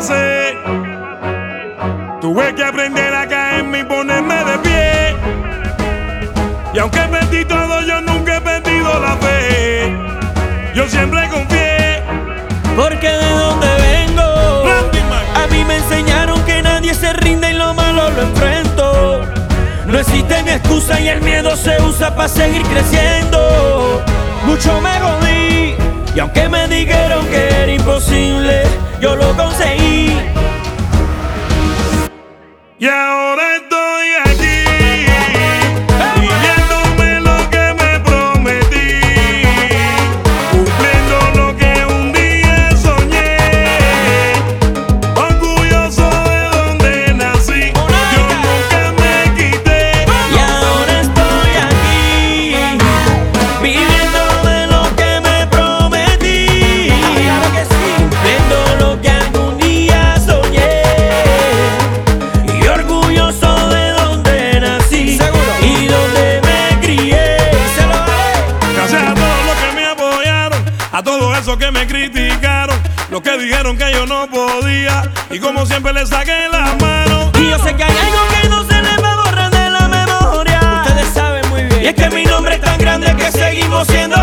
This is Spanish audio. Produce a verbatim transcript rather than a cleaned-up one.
pasé. Tuve que aprender a caerme y ponerme de pie. Y aunque perdí todo, yo nunca he perdido la fe. Yo siempre confié. Porque de donde vengo, a mí me enseñaron que nadie se rinde y lo malo lo enfrento. No existe ni excusa y el miedo se usa para seguir creciendo. Mucho me jodí y aunque me dijeron que era imposible, yo lo conseguí. Y ahora estoy aquí, viviéndome lo que me prometí, cumpliendo lo que un día soñé, orgulloso de donde nací, yo nunca me quité. Y ahora estoy aquí, viviendo de lo que me prometí, cumpliendo lo que algún día soñé, y orgulloso de donde nací y donde me crié. Gracias a todos los que me apoyaron, a todos esos que me criticaron, los que dijeron que yo no podía, y como siempre les saqué la mano. Y yo sé que hay algo que no se les va a borrar de la memoria. Ustedes saben muy bien. Y es que mi nombre es tan grande que seguimos siendo